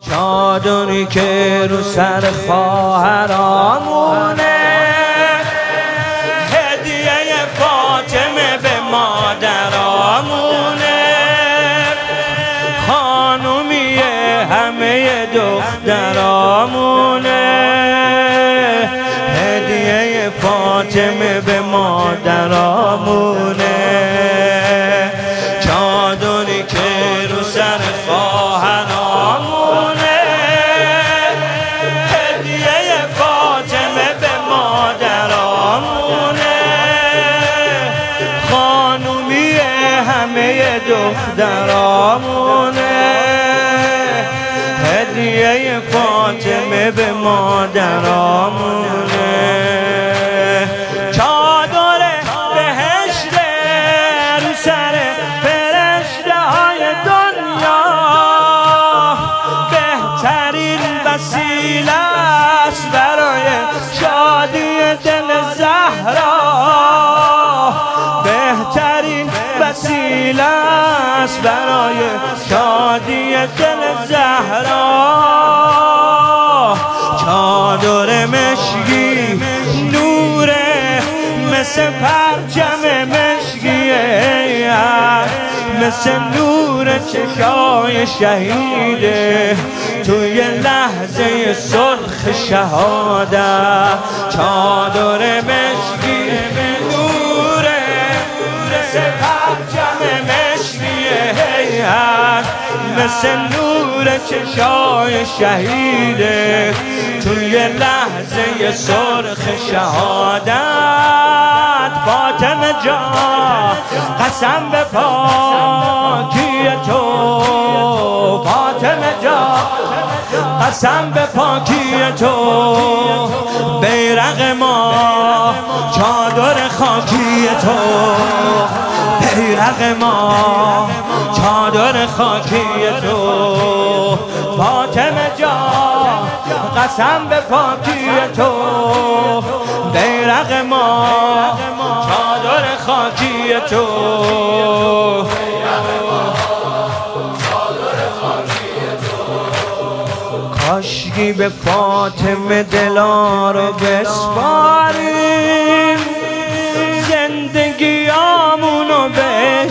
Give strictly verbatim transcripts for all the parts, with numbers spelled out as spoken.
چادری که رو سر خواهرامونه، هدیه فاطمه به مادرامونه، خانومی همه دخترامونه، هدیه فاطمه به مادرامونه، چادری که رو سر خواهرامونه، هدیه فاطمه به مادرامونه، خانومی همه دخترامونه، هدیه فاطمه به مادرامونه، چادر بهشت رو سر فرشته های دنیا، بهترین وسیله است برای شادی دل زهرا، بهترین وسیله است برای شادی دل زهرا، چادر مشکی نوره مثل پرچم مشکیه، مثل نور چشای شهیده توی لحظه سرخ شهادت، چادر مشکی نوره مثل پرچم مشکیه، مثل نور چشای شهیده توی لحظه سرخ شهادت، فاطمه جان قسم به پاکی تو، فاطمه جان قسم به پاکی تو، بیرق ما چادر خاکی تو، بیرق ما چادر خاکی تو، فاطمه جان قسم به پاکی تو، بیرق ما چادر خاکی تو، کاشکی به فاطمه دلا رو بسپاریم، زندگیامونو بهش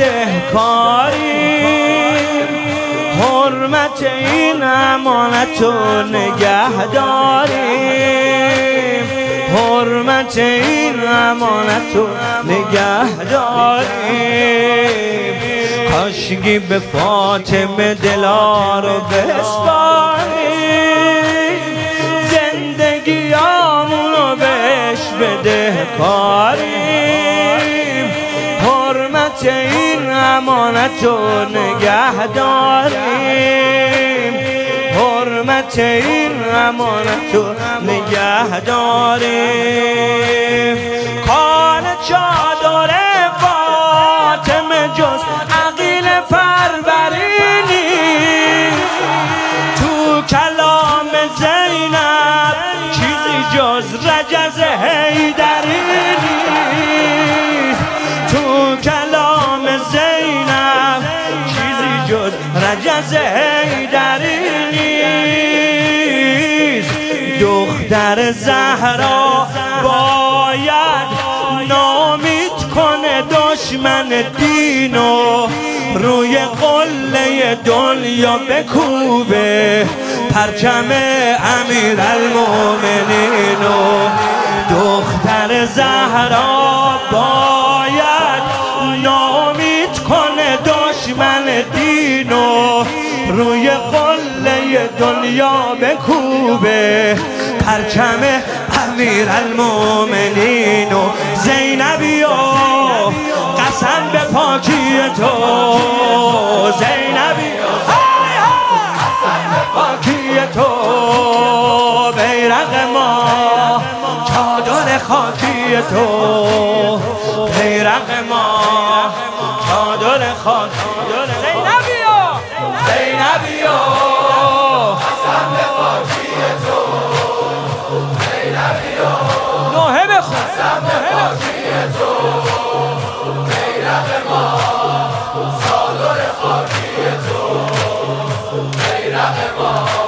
بدهکاریم، حرمت این امانتو نگه داریم، حرمت این امانتو نگه داریم، کاشکی به فاطمه دلا رو بسپاریم، زندگیامونو بهش بدهکاریم، حرمت این امانتو نگه داریم، حرمت این امانتو نگه داریم، کان چادر فاطمه جز عقیل پرورینی، تو کلام زینب چیزی جز رجز حیدری نیست، تو کلام زینب چیزی جز رجز حیدری نیست، دختر زهرا باید نامید کنه دشمن دینو، روی قله دنیا بکوبه پرچم امیرالمومنینو، دختر زهرا باید نامید کنه دشمن دینو، روی قله دنیا بکوبه پرچم امیرالمومنینو، زینبیو قسم به پاکی تو، زینبیو قسم به پاکی تو، بیرق ما چادر خاکی تو، بیرق ما چادر خاکی، زینبیو زینبیو قسم به پاکی تو، زینبیو نوحه بخون قسم به پاکی تو، بیرق ما چادر خاکی تو، بیرق ما الله